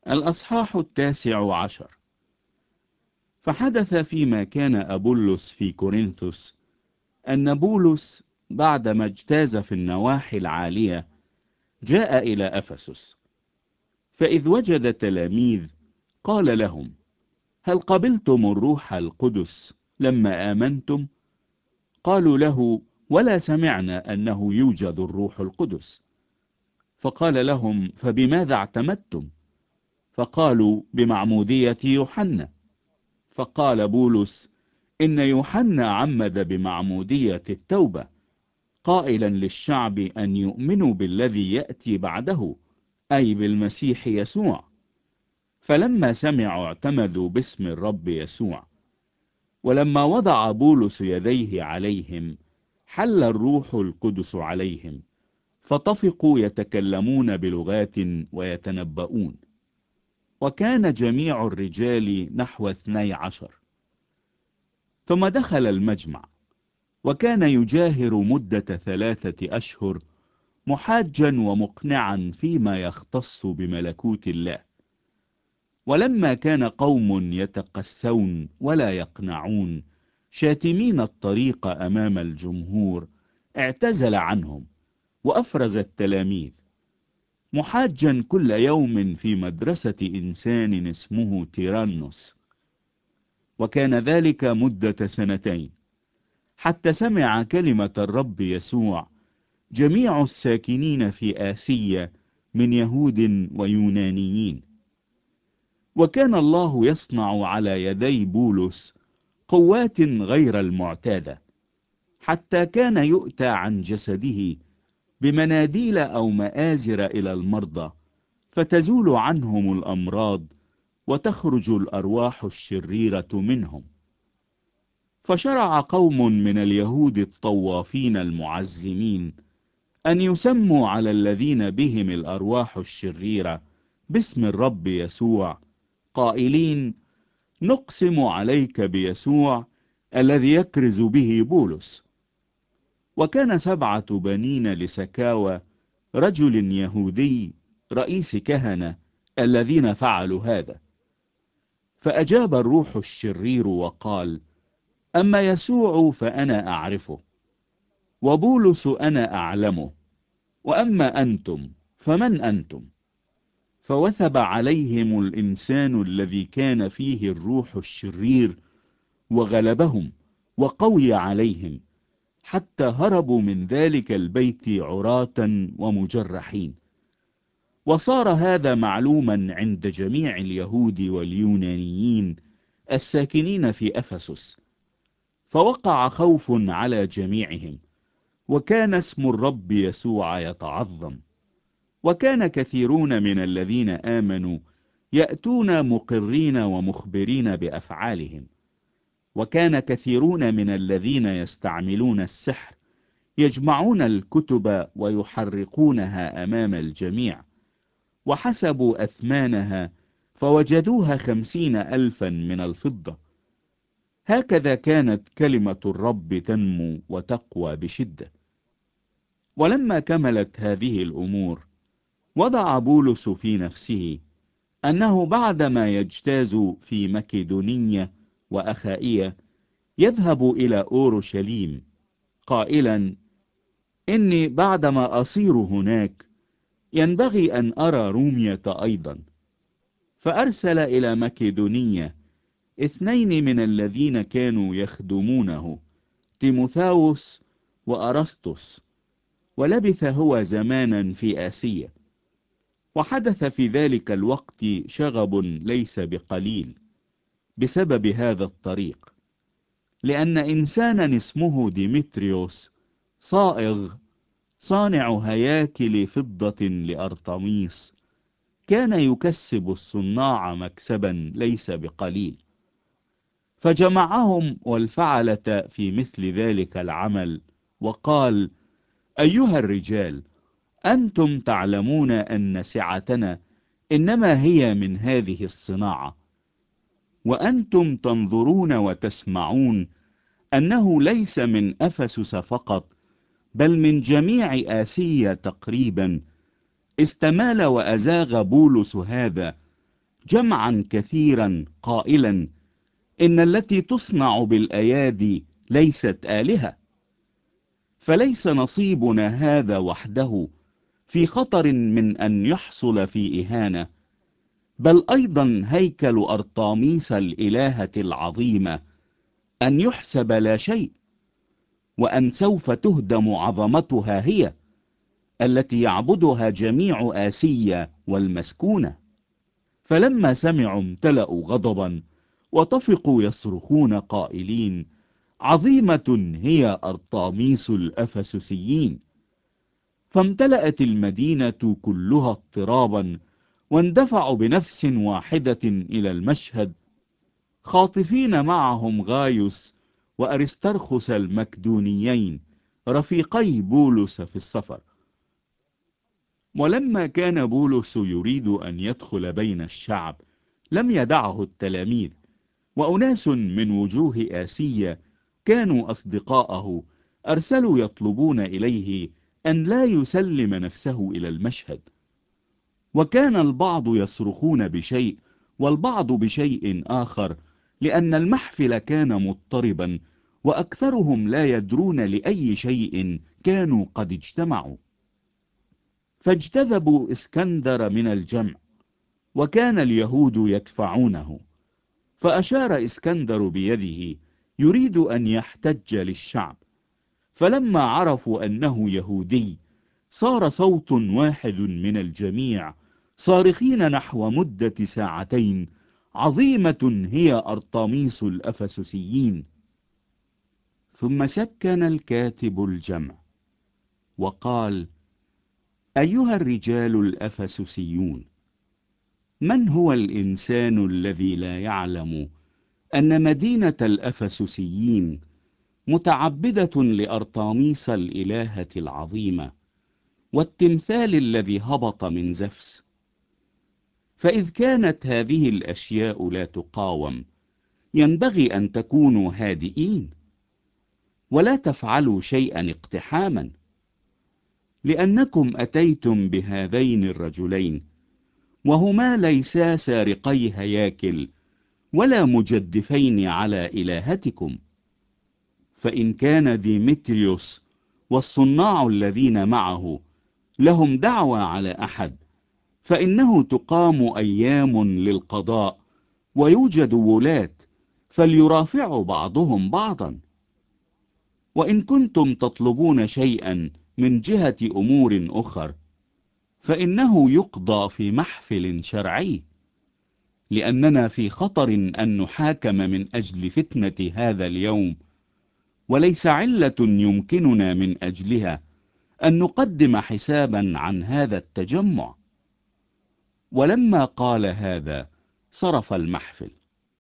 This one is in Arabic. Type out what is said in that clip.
الأصحاح 19. فحدث فيما كان أبولس في كورنثوس أن بولس بعدما اجتاز في النواحي العالية جاء إلى أفسس، فإذ وجد تلاميذ قال لهم: هل قبلتم الروح القدس لما آمنتم؟ قالوا له: ولا سمعنا أنه يوجد الروح القدس. فقال لهم: فبماذا اعتمدتم؟ فقالوا: بمعمودية يوحنا. فقال بولس: إن يوحنا عمد بمعمودية التوبة، قائلا للشعب أن يؤمنوا بالذي يأتي بعده، أي بالمسيح يسوع. فلما سمعوا اعتمدوا باسم الرب يسوع. ولما وضع بولس يديه عليهم حل الروح القدس عليهم، فطفقوا يتكلمون بلغات ويتنبؤون. وكان جميع الرجال نحو 12. ثم دخل المجمع، وكان يجاهر مدة 3 أشهر محاجا ومقنعا فيما يختص بملكوت الله. ولما كان قوم يتقسون ولا يقنعون شاتمين الطريق أمام الجمهور، اعتزل عنهم وأفرز التلاميذ، محاجا كل يوم في مدرسة إنسان اسمه تيرانوس. وكان ذلك مدة 2 حتى سمع كلمة الرب يسوع جميع الساكنين في آسيا من يهود ويونانيين. وكان الله يصنع على يدي بولس قوات غير المعتادة، حتى كان يؤتى عن جسده بمناديل أو مآزر إلى المرضى، فتزول عنهم الأمراض وتخرج الأرواح الشريرة منهم. فشرع قوم من اليهود الطوافين المعزمين أن يسموا على الذين بهم الأرواح الشريرة باسم الرب يسوع، قائلين: نقسم عليك بيسوع الذي يكرز به بولس. وكان 7 بنين لسكاوى رجل يهودي رئيس كهنة الذين فعلوا هذا. فأجاب الروح الشرير وقال: أما يسوع فأنا أعرفه، وبولس أنا أعلمه، وأما أنتم فمن أنتم؟ فوثب عليهم الإنسان الذي كان فيه الروح الشرير وغلبهم وقوي عليهم، حتى هربوا من ذلك البيت عراة ومجرحين. وصار هذا معلوما عند جميع اليهود واليونانيين الساكنين في أفسس، فوقع خوف على جميعهم، وكان اسم الرب يسوع يتعظم. وكان كثيرون من الذين آمنوا يأتون مقرين ومخبرين بأفعالهم. وكان كثيرون من الذين يستعملون السحر يجمعون الكتب ويحرقونها أمام الجميع، وحسبوا أثمانها فوجدوها 50,000 من الفضة. هكذا كانت كلمة الرب تنمو وتقوى بشدة. ولما كملت هذه الأمور وضع بولس في نفسه أنه بعدما يجتاز في مكدونية وأخائية يذهب إلى أورشليم، قائلا: إني بعدما أصير هناك ينبغي أن أرى رومية أيضا. فأرسل إلى مكدونية 2 من الذين كانوا يخدمونه، تيموثاوس وأرسطس، ولبث هو زمانا في آسيا. وحدث في ذلك الوقت شغب ليس بقليل بسبب هذا الطريق، لأن إنسانا اسمه ديمتريوس صائغ صانع هياكل فضة لأرطميس كان يكسب الصناع مكسبا ليس بقليل. فجمعهم والفعلة في مثل ذلك العمل، وقال: أيها الرجال، أنتم تعلمون أن سعتنا إنما هي من هذه الصناعة، وأنتم تنظرون وتسمعون أنه ليس من أفسس فقط بل من جميع آسيا تقريبا استمال وأزاغ بولس هذا جمعا كثيرا قائلا إن التي تصنع بالأيادي ليست آلهة. فليس نصيبنا هذا وحده في خطر من أن يحصل في إهانة، بل أيضا هيكل أرطاميس الإلهة العظيمة أن يحسب لا شيء، وأن سوف تهدم عظمتها هي التي يعبدها جميع آسيا والمسكونة. فلما سمعوا امتلأوا غضبا وطفقوا يصرخون قائلين: عظيمة هي أرطاميس الأفسسيين. فامتلأت المدينة كلها اضطرابا، واندفعوا بنفس واحدة إلى المشهد، خاطفين معهم غايوس وأرسترخس المكدونيين رفيقي بولس في السفر. ولما كان بولس يريد أن يدخل بين الشعب، لم يدعه التلاميذ، وأناس من وجوه آسيا كانوا أصدقاءه أرسلوا يطلبون إليه أن لا يسلم نفسه إلى المشهد. وكان البعض يصرخون بشيء والبعض بشيء آخر، لأن المحفل كان مضطربا، وأكثرهم لا يدرون لأي شيء كانوا قد اجتمعوا. فاجتذبوا اسكندر من الجمع، وكان اليهود يدفعونه. فأشار اسكندر بيده يريد أن يحتج للشعب. فلما عرفوا أنه يهودي، صار صوت واحد من الجميع صارخين نحو مدة ساعتين: عظيمة هي أرطميس الأفسسيين. ثم سكن الكاتب الجمع وقال: أيها الرجال الأفسسيون، من هو الإنسان الذي لا يعلم أن مدينة الأفسسيين متعبدة لأرطميس الإلهة العظيمة والتمثال الذي هبط من زفس؟ فإذ كانت هذه الأشياء لا تقاوم، ينبغي أن تكونوا هادئين ولا تفعلوا شيئا اقتحاما، لأنكم أتيتم بهذين الرجلين وهما ليسا سارقي هياكل ولا مجدفين على إلهتكم. فإن كان ديمتريوس والصناع الذين معه لهم دعوى على أحد، فإنه تقام أيام للقضاء ويوجد ولاة، فليرافعوا بعضهم بعضا. وإن كنتم تطلبون شيئا من جهة أمور أخر، فإنه يقضى في محفل شرعي، لأننا في خطر أن نحاكم من أجل فتنة هذا اليوم، وليس علة يمكننا من أجلها أن نقدم حسابا عن هذا التجمع. ولما قال هذا صرف المحفل.